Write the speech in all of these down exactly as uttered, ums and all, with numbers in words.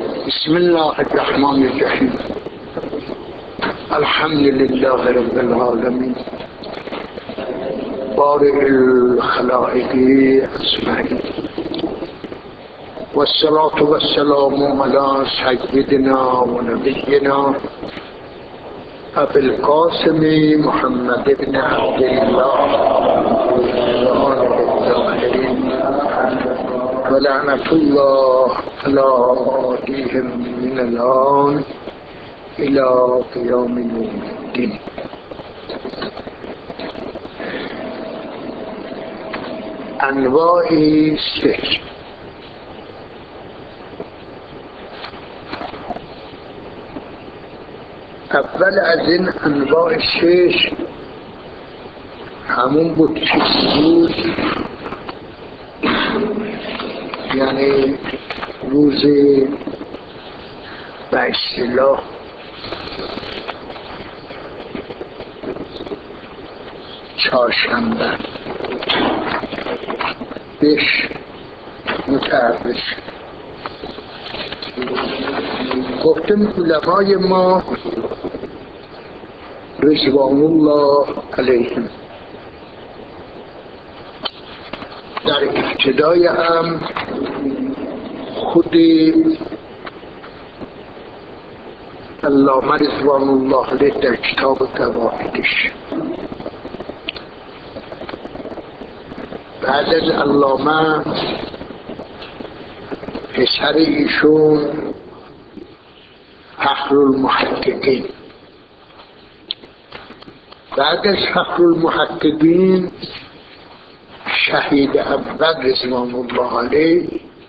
بسم الله الرحمن الرحیم. الحمد لله رب العالمین بارئ الخلائق اجمعین والصلاة والسلام علی سیدنا و نبینا ابی القاسم محمد بن عبدالله و آله الطاهرین و لعنة الله علی آدیهم من الآن الى قیام یوم الدین. انواع سحر. اول از این انواع سحر همون بود که روز، یعنی روز به اصطلاح چهارشنبه بهش متعرض. گفتم علمای ما رضوان الله علیهم در ابتدای هم خود علامه رضوان الله علیه در کتاب قواعدش، بعد از علامه پسر ایشون فخر المحققین، بعد از فخر المحققین شهید اول رضوان الله علیه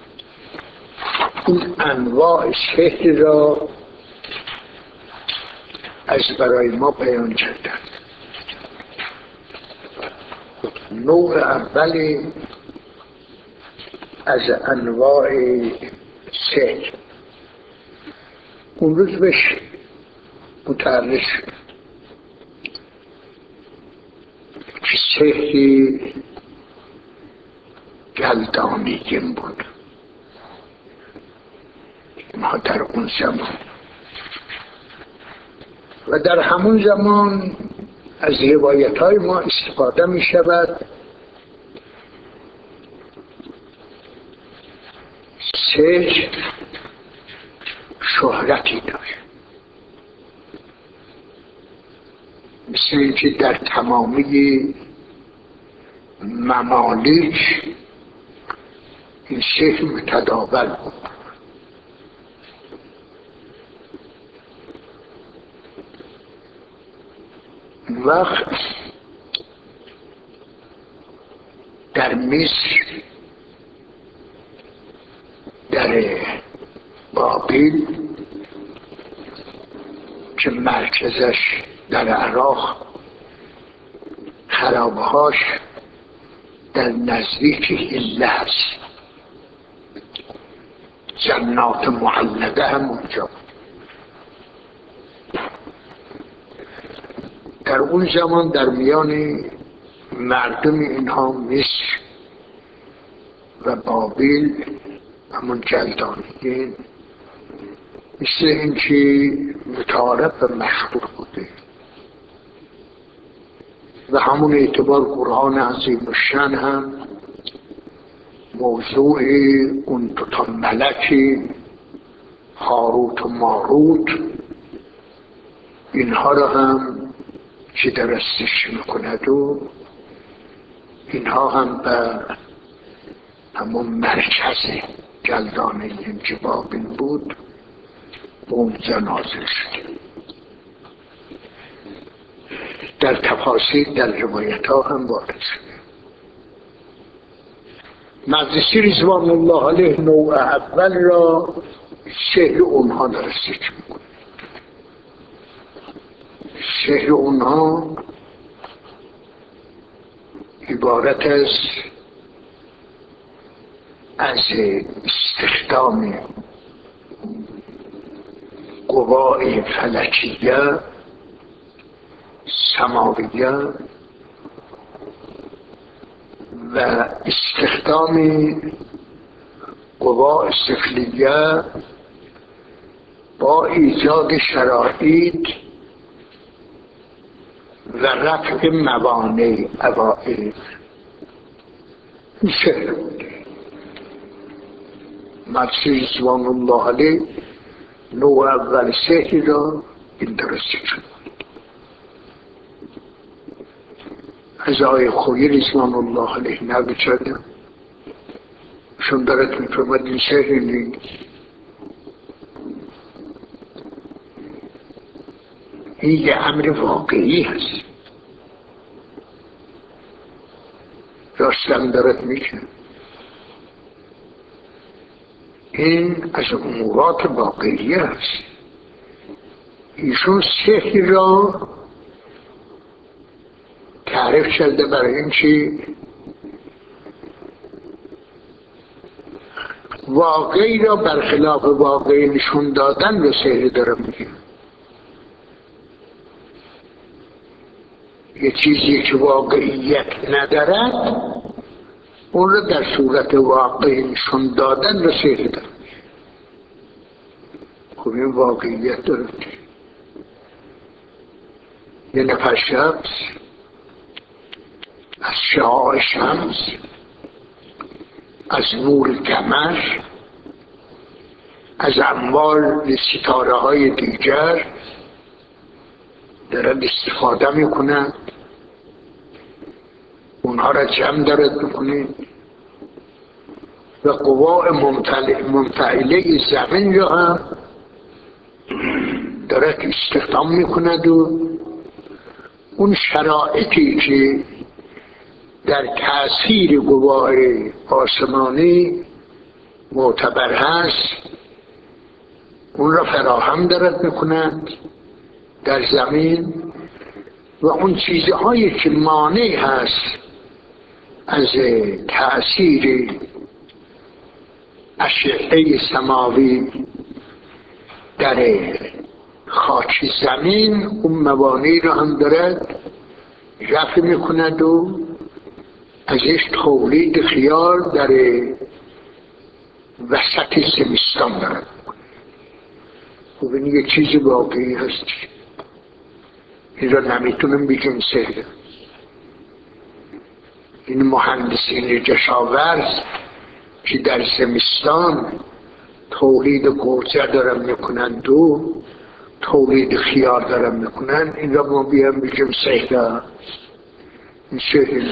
این انواع سحر را از برای ما بیان کردن. نوع اولی از انواع سحر اون روز بهش متعرض شد که سحری گلدانیگین بود. ما در اون زمان و در همون زمان از روایت های ما استفاده می شود. سحر شهرتی داشت، مثل اینکه در تمامی ممالک این سحر متداول بود. وقت در مصر، در بابل که مرکزش در عراق، خرابهاش در نزدیک حله هست، جنات معلقه هم اونجا. در اون زمان در میان مردم اینها مصر و بابل همون جلدانیین مثل اینکه متعارف و مشهور بوده و همون اعتبار قرآن عظیم الشأن هم موضوع اون دوتا ملک هاروت و ماروت اینها را هم که درستش میکند و اینها هم به همون مرکز جلدانیین که بابل بود به اونجا نازل شد. در تفاصیل در روایت ها هم وارد شده. مقدسی رضوان الله علیه نوع اول را سحر اونها درست میکنه. سحر اونها عبارت است از استخدام قوای فلکیه سماویه و استخدام قوا سفلیه با ایجاد شرایط و رفع موانع عوائق این شعر بوده. مدرسه رضوان الله علیه نوع اول شعری را این درسته شد. از آقای خویی رضوان الله علیه نقل کردم، شون دارد میفرماد این شعر نیست، این یه امر واقعی هست. راستم دارد میکنه این از امورات واقعی هست. ایشون سحر را تعریف کرده برای این چی واقعی را برخلاف واقعی نشون دادن رو سحر داره میگه. یه چیزی که واقعیت ندارد اون رو در صورت واقعی نشون دادن رو سحر داره. خب این واقعیت داره. یه نفر شمس از شعاع شمس از نور قمر از انوار ستاره های دیگر دارد استفاده میکنند، اونها را جمع دارد میکنید و قوا منفعله زمین را هم دارد استخدام میکند و اون شرایطی که در تأثیر قوای آسمانی معتبر هست اون را فراهم دارد میکنند در زمین و اون چیزهایی که مانع هست از تأثیر اشعه سماوی در خاک زمین اون موانع را هم دارد رفع میکند و ازش تولید خیار در وسط زمستان دارد. خب این یک چیز واقعی هست، این را نمیتونم بگم سهل. این مهندسین کشاورز که در زمستان تولید گوجه دارن میکنند و تولید خیار دارن میکنن، این را ما بیام بگم سهل. این سهل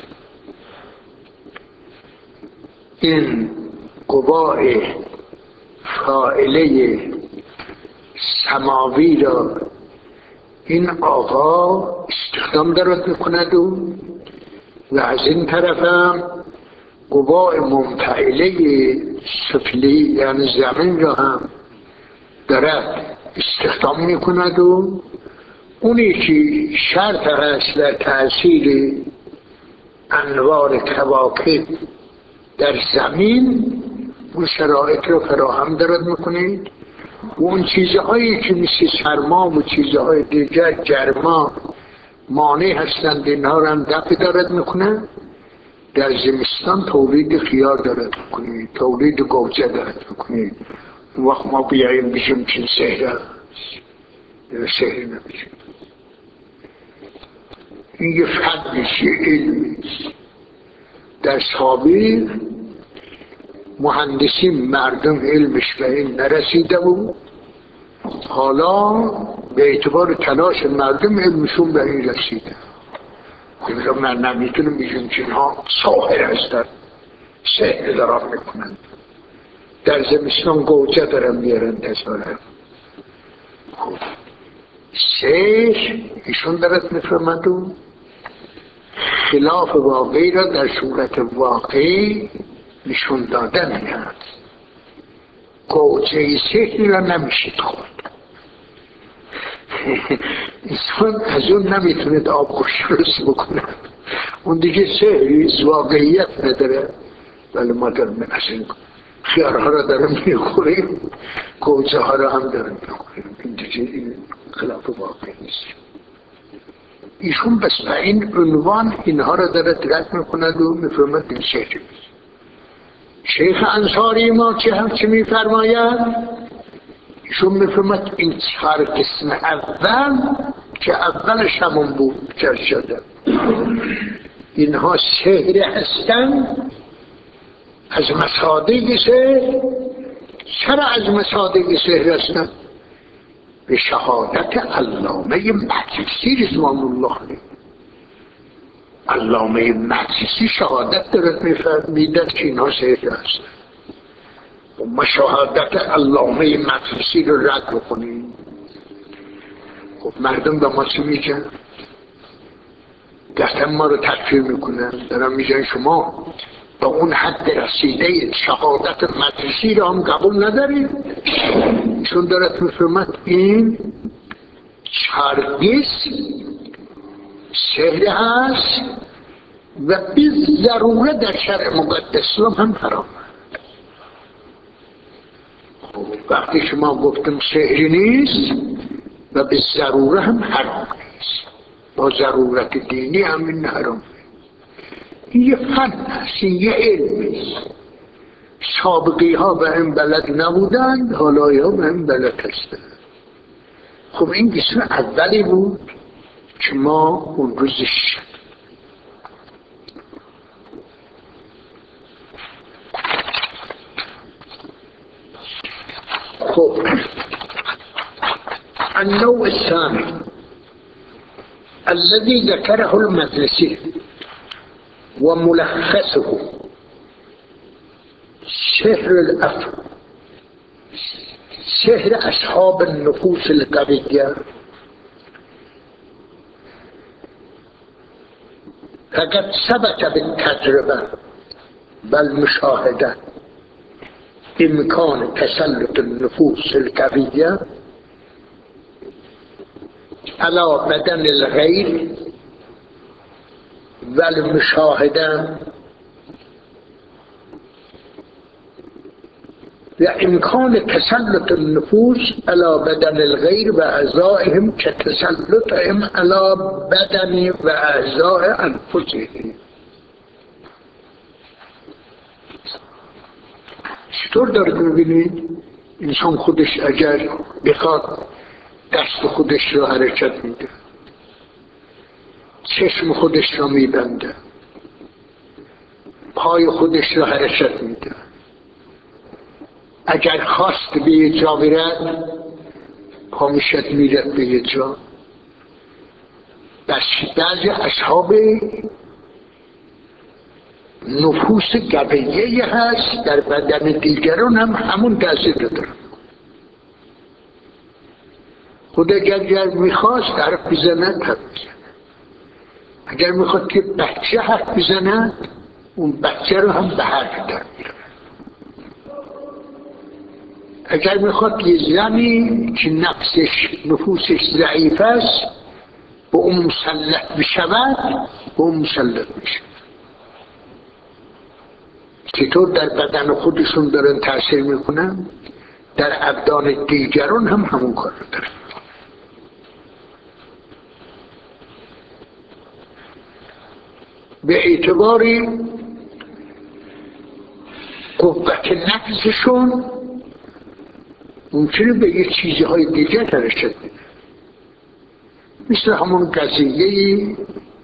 این قوای فاعله سماوی را این آقا استخدام دارد میکند و و از این طرف هم قوای منفعله سفلی یعنی زمین را هم دارد استخدام میکند و اونی که شرط هست در تأثیر انوار کواکب در زمین اون شرایط رو فراهم دارد میکنید و اون چیزهایی که مثل سرما و چیزهای دیگر گرما مانع هستند اینها رو هم دفع دارد میکنه. در زمستان تولید خیار دارد میکنید، تولید گوجه دارد میکنید. وقت ما بیاییم بشیم چین سهره سهره نمیشیم. این یه فضلشی علمی در سابق مهندسی مردم علمش به این نرسیده بود، حالا به اعتبار تلاش مردم علمشون به این رسیده. این را من نمیتونم بگم که اینها ساحر هستند، سحر دارن میکنند، در زمستان گوجه دارن میارن تسارن. خب سحر ایشون دارد میفرمد و خلاف واقعی را در صورت واقعی نشون دادن هست. گوجه سحری را نمیشید خورد. انسان از اون نمیتونه آب خوشرس بکنه، اون دیگه سحری واقعیت نداره. ولی ما دارم از این خیارها را دارم میخوریم، گوجه ها را هم دارم میخوریم. این دیگه خلاف واقعی نیست. ایشون بس به این عنوان اینها را دارد رد میکند و میفرمد این سحری. شیخ انصاری ما چه هرچه میفرماید ایشون میفهمد این چهار قسم اول که اولش همون بود که شده اینها سحر هستند از مصادیق سحر. چرا از مصادیق سحر هستند؟ به شهادت علامه مجلسی رضوان الله علیه. علامه مجلسی شهادت دارد میفرماید که اینها سحر هستند. ما شهادت علامه مجلسی رو رد بکنیم. خب مردم به ما چی میگن؟ دستم ما رو تکفیر میکنن، دارم میگن شما به اون حد رسیده شهادت مجلسی رو هم قبول ندارید. چون دارد میفرمد این هرگز سحر هست و به ضرورت در شرع مقدس هم حرام. وقتی شما گفتم سحری نیست و به ضرورت هم حرام نیست، با ضرورت دینی هم این حرام. این یه فن هست، این یه علمی. سابقی ها به این بلد نبودند، حالایی ها به این بلد هستند. خب این قسم اولی بود که ما اون روزش خب النوع الثاني الذي ذكره المجلسي وملخصه سحر الأفعى، سحر أصحاب النفوس القوية. فقد ثبت بالتجربة والمشاهدة إمكان تسلط النفوس القوية على بدن الغير والمشاهدة وإمكان تسلط النفوس على بدن الغير وأعضائهم كتسلطهم على بدن وأعضاء أنفسهم. چطور دارید میبینید انسان خودش اگر بخواد دست خودش رو حرکت میده، چشم خودش رو میبنده، پای خودش رو حرکت میده، اگر خواست به یه جا برد پا میشد میرد به یه جا. بس بعضی اصحاب نفوس قویه هست در بدن دیگران هم همون تاثیر رو دارن. خود اگر میخواست حرف بزند حرف بزند، اگر میخواد که بچه حرف بزند اون بچه رو هم به حرف در میره. اگر میخواد یه زنی که نفسش نفوسش ضعیف است به اون مسلط بشود به اون مسلط میشه. چطور در بدن خودشون دارن تأثیر میکنن، در ابدان دیگران هم همون کار رو دارن. به اعتباری قوت نفسشون ممکنه به یه چیزهای دیگر حرکت بده، مثل همون قضیه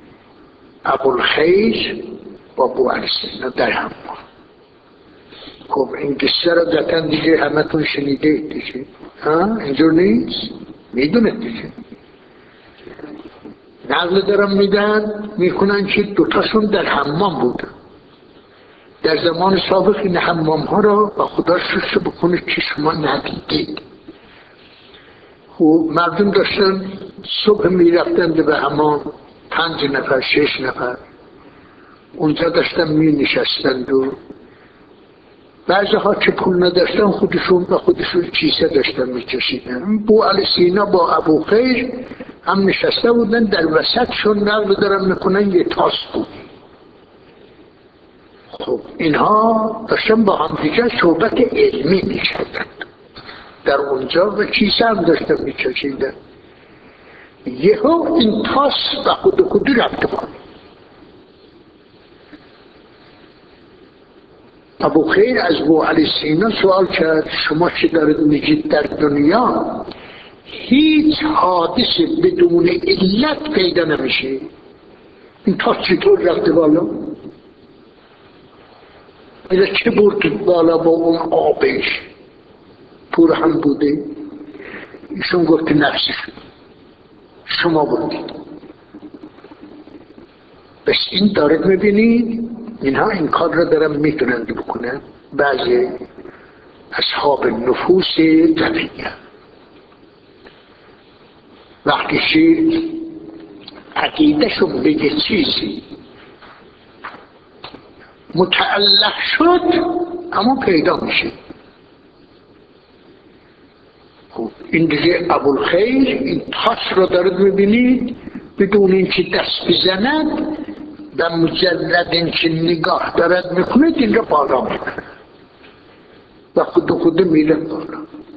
ابوالخیر با بوالسینا در هم. خب این قصه رو قطعا دیگه همه تون شنیده دیگه، ها اینجور نیست؟ میدونه دیگه. نقل دارم میدن میکنن که دوتاشون در حمام بودن. در زمان سابق این حمام ها را با خدا شکر بکنه که شما ندیدید. خب مردم داشتن صبح میرفتن به حمام، پنج نفر شش نفر اونجا داشتن می نشستند و بعضی ها که پول نداشتن خودشون به خودشون کیسه داشتن می کشیدن. بوالسینا با ابوخیر هم نشسته بودن، در وسطشون نقل دارن میکنن یه تاس بود. خب اینها داشتن با هم دیگر صحبت علمی میکردن در اونجا و کیسه هم داشتن میکشیدن. یهو این تاس به خود خودی رفت پایین. ابو خیر از ابو علی سینا سوال کرد شما چه دارید میگید در دنیا هیچ حادث بدون علت پیدا نمیشه، این تا چطور رفته بالا؟ اینا چه برد بالا با اون آبش پر هم بوده؟ ایشون گفت نفسش شما بودید. بس این دارد میبینید اینها این کار را دارن میتونند بکنن. بعضی اصحاب نفوس طبیعیه وقتی که عقیدهشون به یه چیزی متعلق شد اما پیدا میشه. خب این دیگه ابوالخیر این تاش رو دارد میبینید بدون اینکه دست بزند و مجرد اینکه نگاه دارد میکنید این رو بالا میکنه و خود خود میره بالا.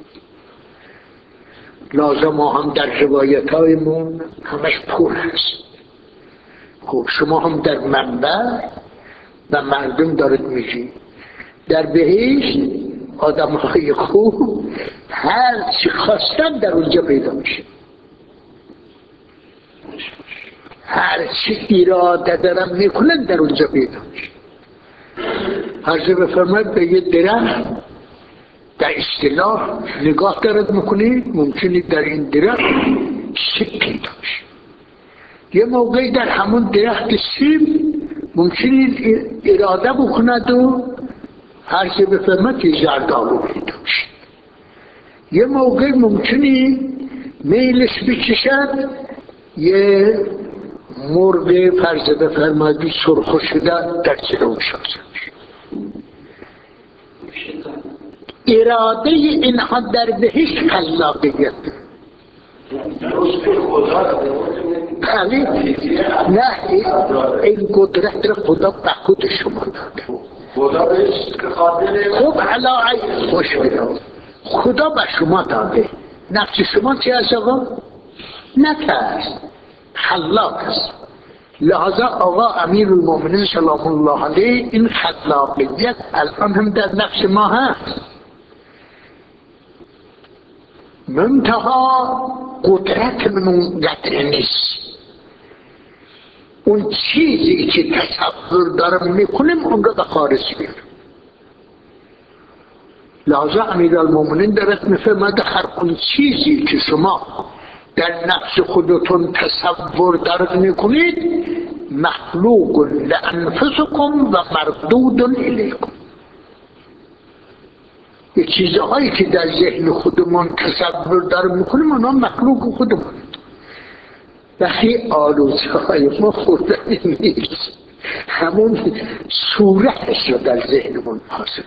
لازم ما هم در روایت هایمون همش پر هست. خب شما هم در منبع و مردم دارد میگی در بهشت آدم های خوب هر چی خواستن در اونجا پیدا میشه، هر چی اراده دارن میکنن در اونجا پیدا میشه. هر چی بفرماید به یه درخت در اصطلاح نگاه دارد میکنید ممکنه در این درخت سیب پیدا میشه، یه موقعی در همون درخت سیب ممکنه اراده بکند و هر چی بفرماید یه زردالو پیدا میشه، یه موقع ممکنه میلش بکشد یه مرغ فرض بفرمایید سرخ شده در جلو شازه اراده اینها در بهشت خلاقیت. بله نه این قدرت را خدا به خود شما داده. خب علاقه خوش بیدار خدا به شما داده. نفس شما چه از آقا؟ نترس خلاق است. لحظه آقا امیر المومنین سلام الله علیه این خلاقیت الان هم در نفس ما هست، منتها قدرت من قطع نیست. اون چیزی که تصور دارم میکنیم اون رو به خارج میارم. لحظه امیر المومنین دارد میفرماید هر اون چیزی که شما در نفس خودتون تصور دارد میکنید مخلوق لانفسکم و مردود الیکم. یه چیزهایی که در ذهن خودمون تصور دارد میکنیم اونا مخلوق خودمون. وقتی آلوزه های ما خوردنی نیست، همون صورتش رو در ذهنمون حاصل.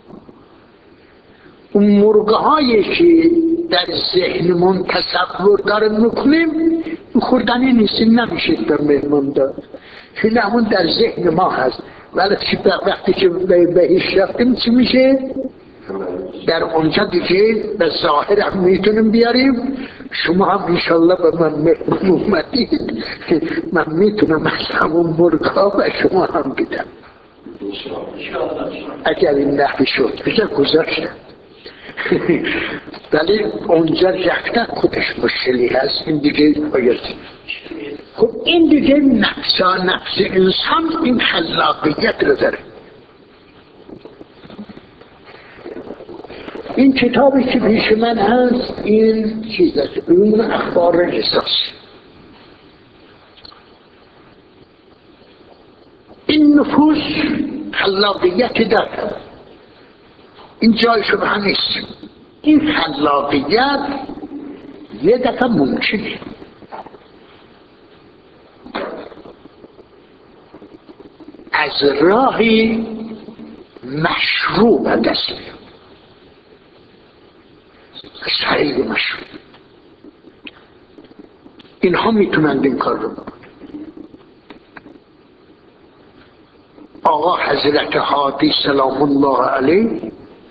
اون مرغه هایی که در ذهنمون تصور دارد میکنیم خوردنی نیست، نمیشه در مهمان داد، خیلی همون در ذهن ما هست. ولی وقتی که به بهش رفتیم چی میشه؟ در اونجا دیگه به ظاهر هم میتونیم بیاریم. شما هم انشالله به من مهمان اومدید من میتونم از همون مرغا به شما هم بدم اگر این نحوی شد بگه گذاشتم. ولی اونجا رفتن خودش مشکلی هست. این دیگه باید خب این دیگه نفس نفس انسان این خلاقیت رو داره. این کتابی که پیش من هست این چیز است، اون اخبار رساس. این نفوس خلاقیت داره، این جای شبه نیست. این خلاقیت یه دفعه ممکنه از راهی مشروع به دست بیاد، از طریق مشروع. اینها میتونند این کار رو بکنند. آقا حضرت هادی سلام الله علیه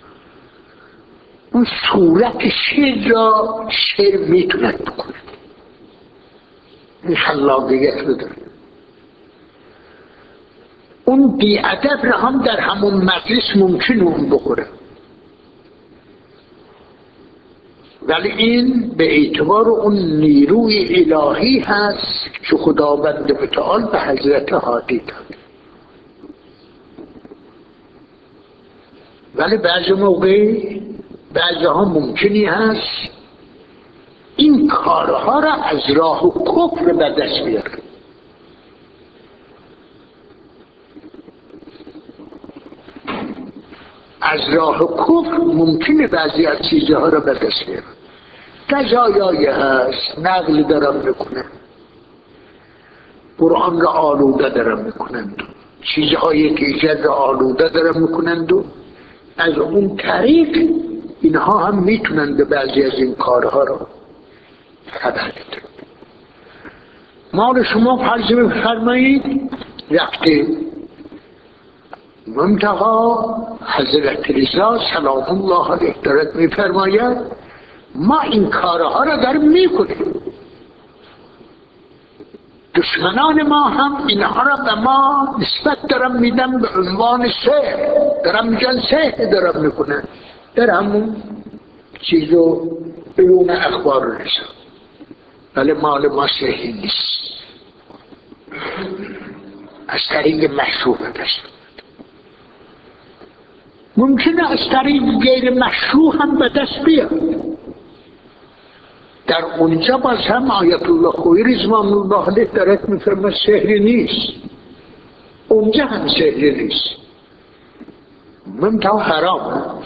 اون صورت شعر را شعر میتونند بکنند. این خلاقیت رو داره. اون بی‌ادب را هم در همون مجلس ممکن اون بخوره، ولی این به اعتبار اون نیروی الهی هست که خداوند متعال به حضرت هادی داد. ولی بعضی موقع بعضی ها ممکنی هست این کارها را از راه و کفر به دست بیاره. از راه و کفر ممکنه بعضی از چیزها را به دست بیاره. قضایایی هست نقل دارم میکنن، قرآن را آلوده دارم میکنند، چیزهایی که ایجاد را آلوده دارم میکنند و از اون طریق اینها هم میتونند به بعضی از این کارها را خبر بدن. ما شما فرض بفرمایید رفته منتها حضرت رضا سلام الله علیه دارد میفرماید ما این کارها را داریم میکنیم، دشمنان ما هم اینها را به ما نسبت دارم میدم به عنوان سحر، دارم میگن سحر دارم میکنن، در همون چیزو بیرون اخبار رسان، ولی مال ما سحری نیست، از طریق مشروع دست. ممکنه از طریق غیر مشروع هم به دست بیاد. در اونجا باز هم آیت الله خویی رضوان الله علیه دارد میفرماید سحری نیست، اونجا هم سحری نیست، منتها حرام.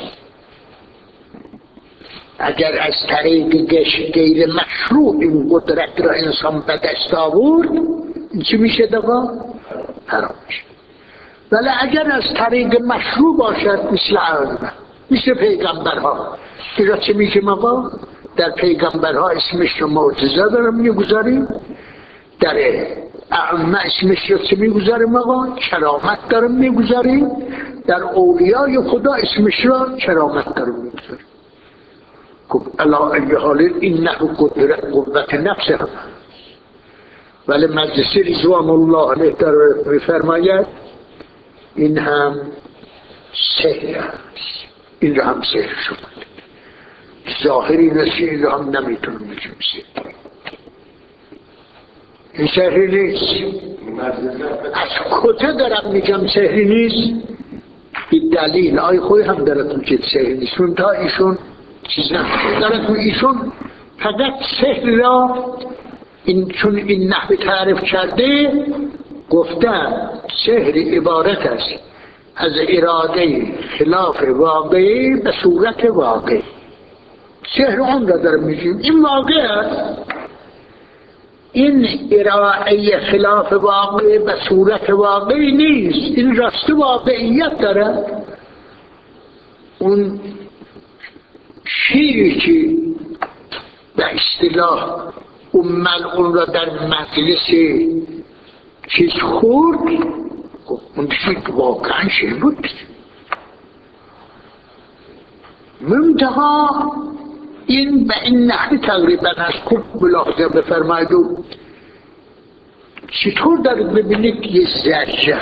اگر از طریق غیر مشروع این قدرت را انسان به دست آورد چی میشه دقا؟ حرام میشه. ولی اگر از طریق مشروع باشد مثل عالم مثل پیغمبرها، ایرا چه میشه مقا؟ در پیغمبرها اسمش رو معجزه دارم میگذاریم، در ائمه اسمش رو چه میگذاریم آقا؟ کرامت دارم میگذاریم، در اولیای خدا اسمش رو کرامت دارم میگذاریم. خب علا ای حال این نه قدرت قوت نفس هم، ولی مجلس رضوان الله علیه در میفرماید این هم سحر است، این رو هم سحر شد. ظاهری نسی این رو هم نمیتونم میگم سحر، این سحری نیست. از کجا دارم میگم سحری نیست؟ به دلیل آی خوی هم دارد میگه سحری نیست، چون تا ایشون چیز نمیشه دارد ایشون فقط سحر را این چون این نحوه تعریف کرده گفتن سحر عبارت است از اراده خلاف واقعی به صورت واقعی. سحر اون را دارم میگیم این واقع است، این اراده خلاف واقعی به صورت واقعی نیست، این راست واقعیت داره. اون شیری که به اصطلاح اون ملعون را در مجلس چیز خورد، اون شید واقعا شیر بود. منتها این به این نحوی تقریبا از خوب ملاحظه بفرماید و چطور دارید ببینید یه ذره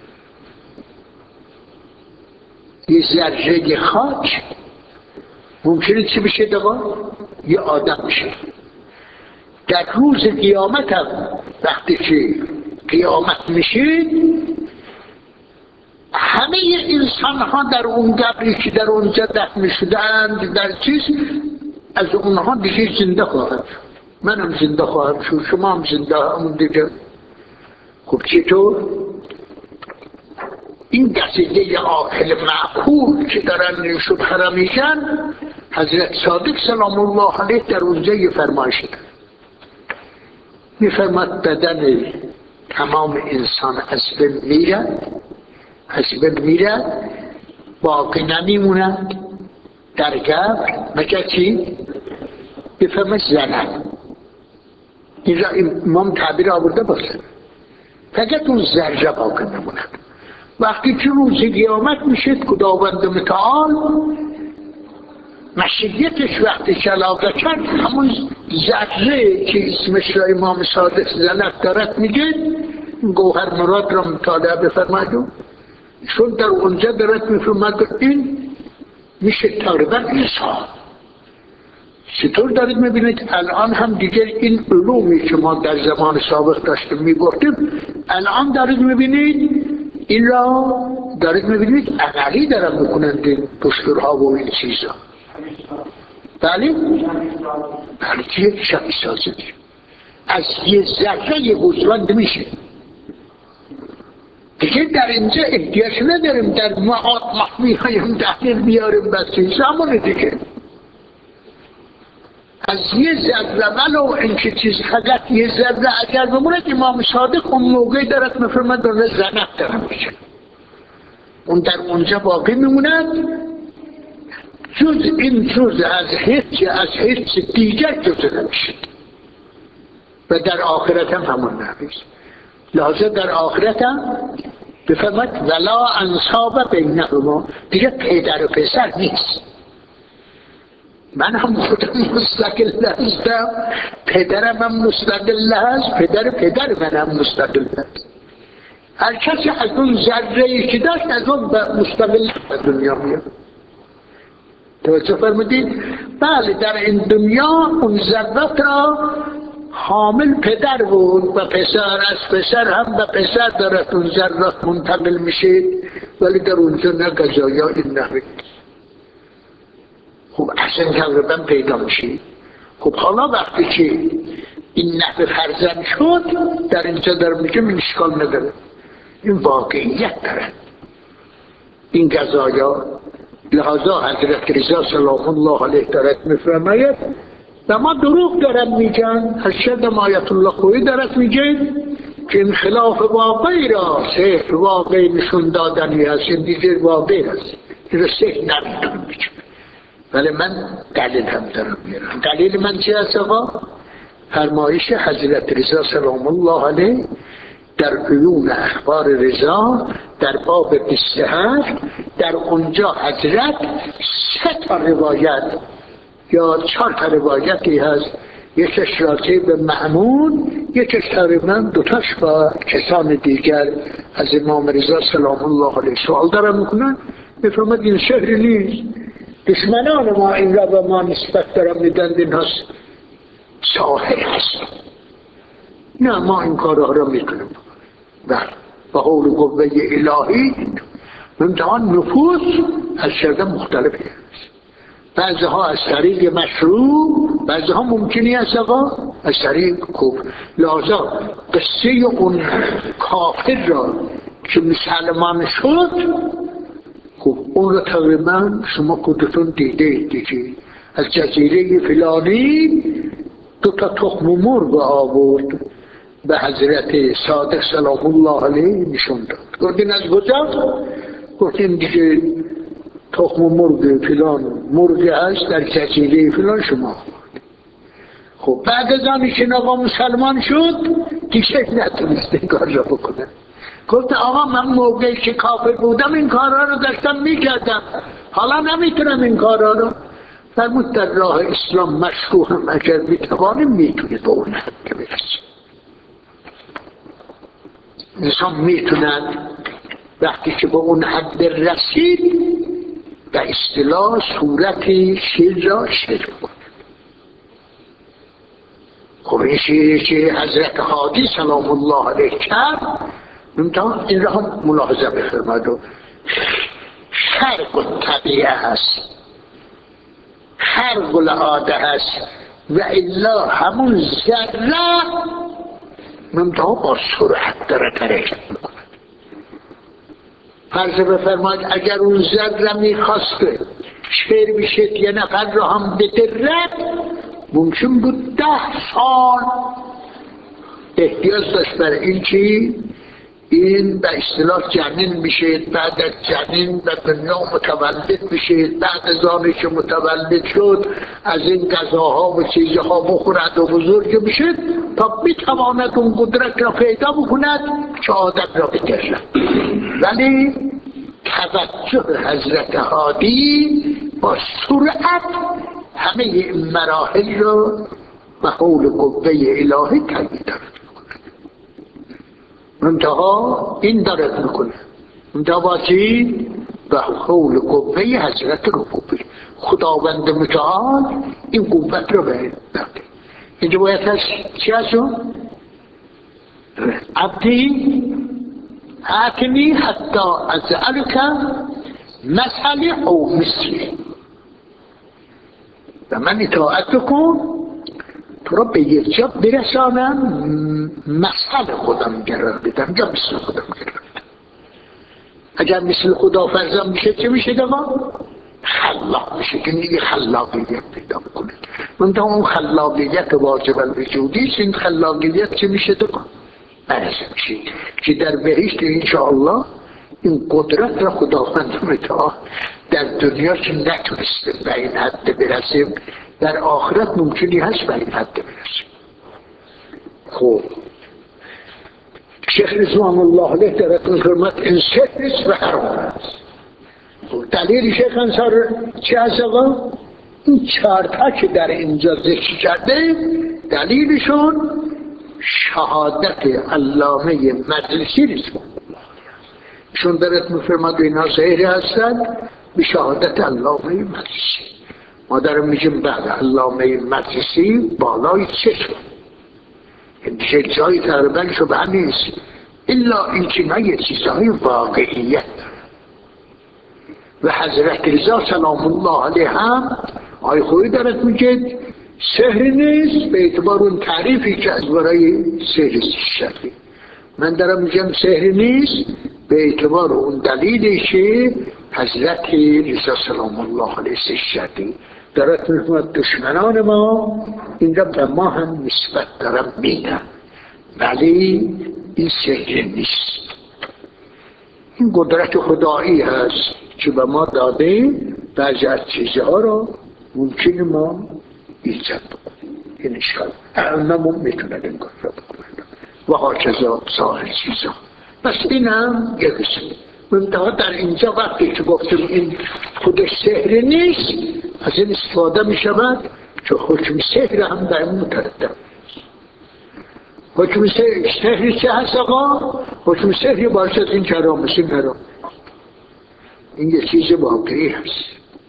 یه ذره خاک ممکنه چی بشه دقا؟ یه آدم بشه. در روز قیامت هم وقتی که قیامت میشه همه انسان ها در اون قبری که در اونجا دفن شدند در چیز از اونها دیگه زنده خواهد شد، منم زنده خواهم شد، شما هم زنده همون دیگه. خب چطور؟ این دسته عاقل معقول که دارن نیش و پره میشن حضرت صادق سلام الله علیه در اونجا یه فرمایش دارن، میفرماد بدن تمام انسان از بین میرد، از بین میرد باقی نمیموند در قبر مگر چی؟ بفرماد زنن. این را امام تعبیر آورده باشه، فقط اون ذره باقی نموند. وقتی که روز قیامت میشد خداوند متعال مشیتش وقتی شلاقه کرد همون ذره که اسمش را امام صادق زنت دارد میگه گوهر مراد را مطالعه بفرمایید، چون در اونجا دارد میفرماید این میشه تقریبا انسان. چطور دارید میبینید الان هم دیگر این علومی که ما در زمان سابق داشتیم میگفتیم الان دارید میبینید این را دارید میبینید عملی دارن میکنند این دستورها و این چیزا. بله؟ بله که شبیه سازی از یه ذره یه گوسفند میشه. دیگه در اینجا احتیاج نداریم در معاد محمی هایم تحلیل بیاریم بس چیز همونه دیگه. از یه ذره ولو اینکه چیز فقط یه ذره اگر بموند امام صادق اون موقعی دارد مفرمد داره زنک دارم میشه، اون در اونجا باقی میموند جز این جز از هیچ از هیچ دیگر جز نمیشه و در آخرت هم همون نمیشه. لازم در آخرت هم بفرمد ولا انصاب بینهما، دیگه پدر و پسر نیست. من هم خودم مستقل هستم، پدرم هم مستقل هست، پدر پدر من هم مستقل هست. هر کسی از اون ذره‌ای که داشت از اون مستقل به دنیا میاد. توجه فرمودید؟ بله در این دنیا اون ذرات را حامل پدر بود و پسر، از پسر هم به پسر دارد اون ذرات منتقل میشه، ولی در اونجا نه قضایا این نمید. خب اصلا تقریبا پیدا میشه. خب حالا وقتی که این نحوه فرزند شد در اینجا در میگه من اشکال نداره، این واقعیت داره این قضایا. لحاظا حضرت رضا سلام الله علیه دارد میفرماید و ما دروغ دارن میگن، ارشد آیت الله خویی دارد میگن که این خلاف واقعی را سحر واقعی نشون دادنی هست، این دیگر واقعی هست، این را سحر نمیتون میگن. ولی من دلیل هم دارم میرم. دلیل من چی هست آقا؟ فرمایش حضرت رضا سلام الله علیه در عیون اخبار رضا در باب بیست و هفت در اونجا حضرت سه تا روایت یا چهار تا روایتی هست، یکش راجع به مأمون، یکش تقریبا دوتاش با کسان دیگر از امام رضا سلام الله علیه سوال دارم میکنن، میفرماد این شهر نیست، دشمنان ما این را به ما نسبت دارم میدند این هست ساحر هست. نه ما این کارها را میکنیم بله با حول قوه الهی. امتحان نفوس از شرده مختلفی هست، بعضی ها از طریق مشروع، بعضی ها ممکنی است آقا از طریق کفر. لازم قصه اون کافر را که مسلمان شد خب اون را تقریبا شما خودتون دیده دیگه، از جزیره فلانی دو تا تخم مرغ آورد به حضرت صادق سلام الله علیه نشون داد. گفتین از کجا؟ گفتین دیگه تخم مرغ فلان مرغ هست در جزیره فلان شما. خب بعد از آنی که آقا مسلمان شد دیگه نتونست این کار را بکنه. گفت آقا من موقعی که کافر بودم این کارها رو داشتم میکردم، حالا نمیتونم این کارها رو. فرمود در راه اسلام مشروع هم اگر میتوانیم میتونید به اون حد که برسید. انسان میتوند وقتی که به اون حد رسید به اصطلاح صورت شیر را شیر کنه. خب این شیری که حضرت هادی سلام الله علیه کرد امتحان این را هم ملاحظه بفرماد و خرق الطبیعه هست، خرق العاده هست و الا همون ذره امتحان با سرعت داره حرکت میکنه. فرض بفرماید اگر اون ذره میخواسته شیر بشید یه نفر را هم بدرد ممکن بود ده سال احتیاج داشت برای این که این به اصطلاح جنین میشید، بعد از جنین به دنیا متولد میشید، بعد از آنی که متولد شد از این غذاها و چیزها بخورد و بزرگ میشید تا بتواند اون قدرت را پیدا بکند که آدم را بکشد. ولی توجه حضرت هادی با سرعت همه این مراحل را به حول قوه الهی تغییر دارد. منتها این دارد میکنه منتها با چی؟ به حول قوه حضرت ربوبی خداوند متعال این قوت رو به داده. اینجا باید هست چی هستون؟ عبدی آتنی حتی ازعلک مثل او مثلی و من اطاعت بکن تو را به یک جا برسانم مثل خودم قرار بدم یا مثل خودم قرار بدم. اگر مثل خدا فرزم میشه چه میشه دقا؟ خلاق میشه که دیگه خلاقیت پیدا بکنه. منتها اون خلاقیت واجب الوجودی این خلاقیت چه میشه دقا؟ برسه میشه که در بهشت انشاءالله این قدرت را خداوند متعال در دنیا که نتونسته به این حد برسیم در آخرت ممکنی هست به این حد برسیم. خب شیخ رضوان الله علیه در فرمود این سحر و حرام است. دلیل شیخ انصار چه هست آقا؟ این چارتا که در اینجا ذکر کرده دلیلشون شهادت علامه مجلسی رضوان چون درت میفرماد اینا سحر هستند به شهادت علامه مجلسی. ما دارم میگیم بعد علامه مجلسی بالای چشم این جایی تقریبا شبه نیست الا اینکه نه یه چیزهای واقعیت و حضرت رضا سلام الله علیه هم آی خوی دارد میگه سحر نیست به اعتبار اون تعریفی که از برای سحر شدی. من دارم میگم سحر نیست به اعتبار اون دلیلی که حضرت رضا سلام الله علیه شدی دارد میگوید دشمنان ما این را به ما هم نسبت دارم میدن ولی این سحر نیست. این قدرت خدایی هست که به ما داده بعضی از چیزها را ممکنه ما ایجاد بکنیم. این اشکال اعلمون میتونن این کار را بکنن و حاکزا سایر چیزها. پس این هم یه قسم منتها در اینجا وقتی که گفتیم این خودش سحر نیست از این استفاده می شود که حکم سحر هم در این متردم. حکم سحر چه هست آقا؟ حکم سحر باشد این حرام است این حرام. این یه چیز واقعی هست.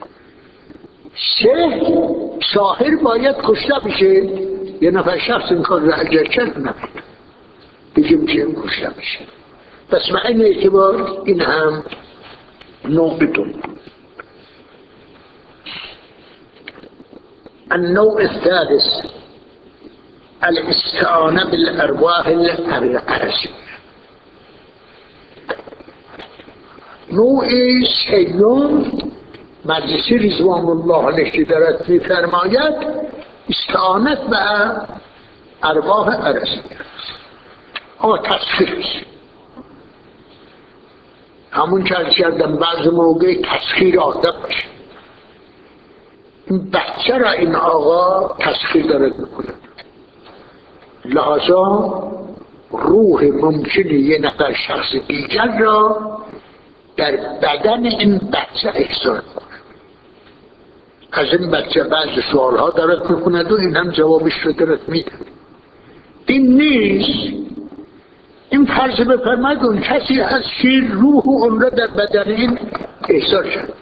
سحر ساحر باید کشته بشه یه نفر شخص این کار را اگر کرد نمید بگیم که این کشته بشه. پس به این اعتبار این هم نوع بدون. النوع الثالث الاستعانة بالأرواح الأرسية. نوع سیوم مجلسی رضوان الله علیه که دارد می‌فرماید استعانت به ارواح ارسیه اما تسخیر همون که از کردم بعض موقع تسخیر آدم باشه. این بچه را این آقا تسخیر دارد میکنه لحظا روح ممکنه یه نفر شخص دیگر را در بدن این بچه احضار کنه. از این بچه بعض سوالها دارد میکند و این هم جوابش رو دارد میده. این نیست این فرض بفرماید اون کسی هست که روح اون را در بدن این احضار شد.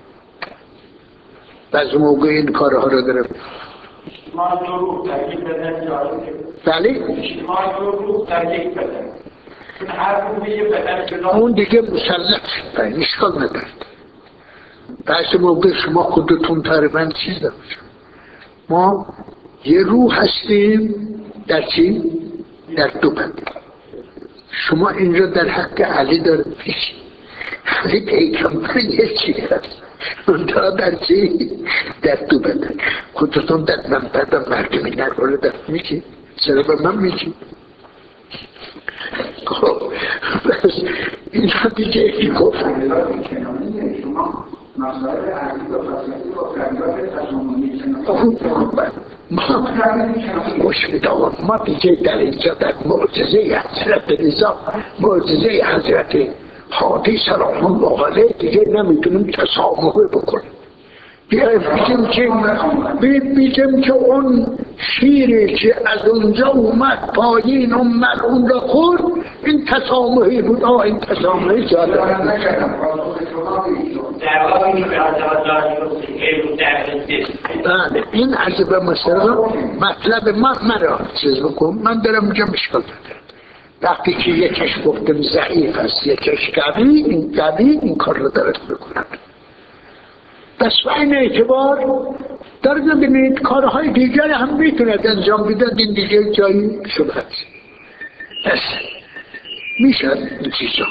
بعض موقع این کارها را دارد ما دو روح در یک بدن جاری بله؟ ما دو روح در یک بدن هر روح یک بدن جدا اون دیگه مسلط شد اشکال ندارد. بعض موقع شما خودتون تقریبا چیز دارد ما یه روح هستیم در چی؟ در دو بدن. شما اینجا در حق علی دارد پیش علی پیغمبر یه چی هست منطقه در چی؟ در دو بدن. خودتون در منطقه مردمی نرگاره در میشی چرا به من میشی؟ خب بس این هم دیگه ای گفت ما گوش بدارم ما دیگه در اینجا در معجزه حضرت رضا معجزه حضرت حادی سلام الله علیه دیگه نمیتونیم تسامح بکنیم. بیایم بگیم که بگیم که اون شیری که از اونجا اومد پایین اومد اون را خورد، این تسامحی بود. آه این تسامحی جالب این عجبه. مثلا مطلب من مرا چیز بکن، من دارم اونجا مشکل دارم. وقتی که یکش گفتم ضعیف است یکش قوی، این قوی این کار رو دارد بکنم. بس به این اعتبار در ببینید کارهای دیگر هم میتوند انجام بده، این دیگه جایی شبهت بس میشد این چیزا.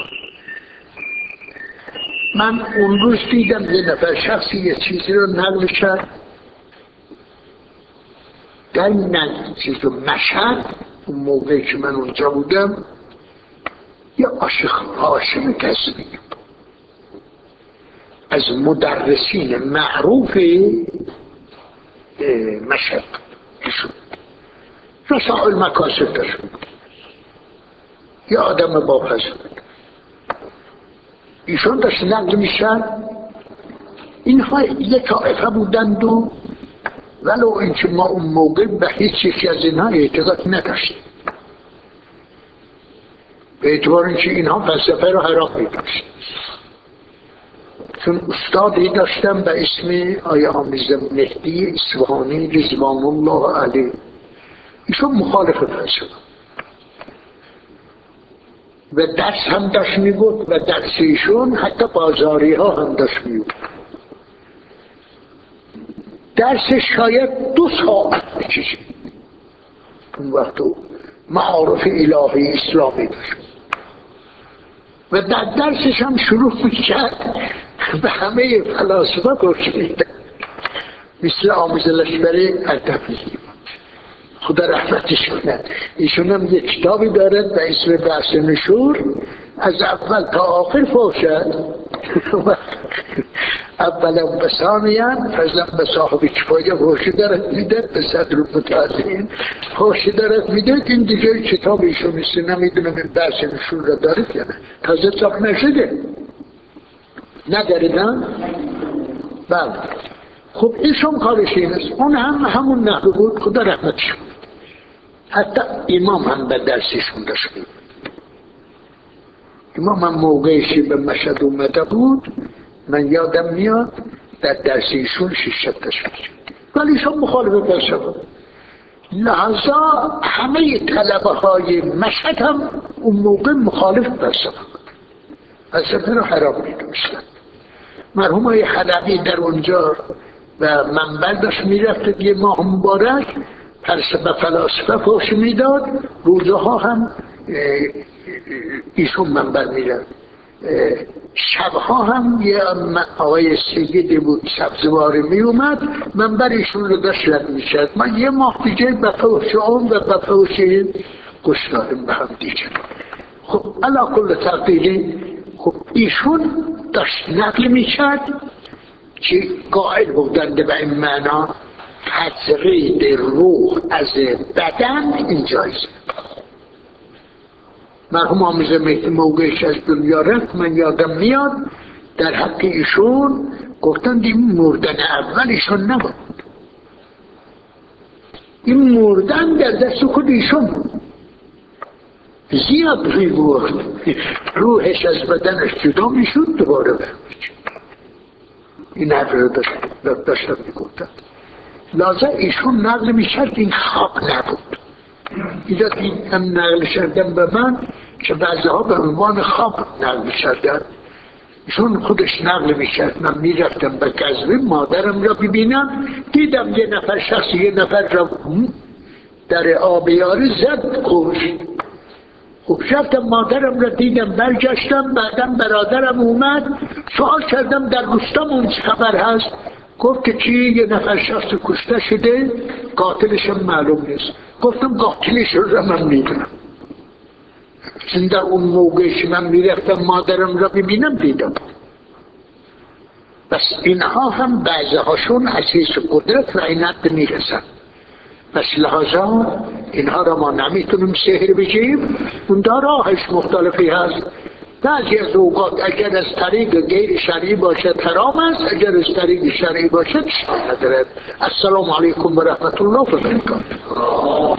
من اون روز دیدم یه نفر شخصی یه چیزی رو نقل کرد در این چیز رو مشهد، اون موقعی که من اونجا بودم، یه عاشق هاشم کسی از مدرسین معروف مشهد ایشون رسائل مکاسب داشت، یه آدم باپس ایشون داشت نقل میشن. اینها یه طائفه بودند و ولو اینکه ما اون موقع به هیچ یکی از اینها اعتقاد نداشتیم، به اعتبار اینکه اینها فلسفه رو حرام می‌داشتن. چون استادی داشتم به اسم آیه آمیز مهدی اصفهانی رضوان الله علیه، ایشون مخالف فلسفه و درس هم داشت میگفت و درس ایشون حتی بازاری ها هم داشت میگفت. درس شاید دو ساعت بکشید. اون وقت معارف الهی اسلامی داشت و در درسش هم شروع میکرد به همه فلاسفه گوش میداد، مثل آمیز لشکری ادبی، خدا رحمتش کنه. ایشون هم یک کتابی دارد به اسم بحث نشور، از اول تا آخر فوشد اولا به ثانیان فضلا به صاحب کفایه فوشی دارد میدد، به صدر متعلین فوشی دارد میدد. این دیگه کتاب ایشون است، نمیدونم این بحث نشور را دارد یا نه، تازه چاپ نشده ندارید نه؟ بله. خب ایشون کارش این است، اون هم همون نحوه بود، خدا رحمتش کنه. حتی امام هم به درسیشون داشت. امام هم موقعیشی به مشهد اومده بود، من یادم میاد در درسیشون شیشت داشت، ولی ایشون مخالف فلسفه بود. لحظا همه طلبه های مشهد هم اون موقع مخالف فلسفه بود، فلسفه رو حرام میدونستن. مرحوم های حلبی در اونجا و منبر داشت میرفت، یه ماه مبارک فلسفه فلاسفه فوش میداد، روزه ها هم ایشون منبر میرفت، شبها هم یه آقای سیدی بود سبزواری می اومد منبر ایشون رو داشت رد میشد. من یه ماه دیگه به فوش اون و به فوش گوش دادم به هم دیگه. خب علا کل تقدیری، خب ایشون داشت نقل میکرد که قائل بودند به این معنا تجرید روح از بدن این جایزه. مرحوم آمیز مهدی موقعش از دنیا رفت، من یادم میاد در حق ایشون گفتند این مردن اول ایشون نبود، این مردن در دست خود ایشون بود. زیاد روی بود روحش از بدنش جدا میشد دوباره برمید. این حرف رو داشتم میگفتم. لازم ایشون نقل میشد این خواب نبود. ایجاد این هم نقل شدن به من که بعضی ها به عنوان خواب نقل شدن، ایشون خودش نقل میشد. من میرفتم به قزوین مادرم را ببینم، دیدم یه نفر شخصی یه نفر را در آبیاری زد کشت. خب رفتم مادرم را دیدم، برگشتم، بعدم برادرم اومد سوال کردم در روستامون چه خبر هست، گفت که چی یه نفر شخص کشته شده، قاتلش هم معلوم نیست. گفتم قاتلش رو من میدونم، چون در اون موقعش من میرفتم مادرم را ببینم دیدم. بس اینها هم بعضی هاشون از حیث قدرت و عینت میرسن، بس لحاظا اینها را ما نمیتونیم سحر بگیم، اون دا راهش مختلفی هست. بعضی از اوقات اگر از طریق غیر شرعی باشد حرام است، اگر از طریق شرعی باشد اشکال ندارد. السلام علیکم و رحمت الله و برکاته.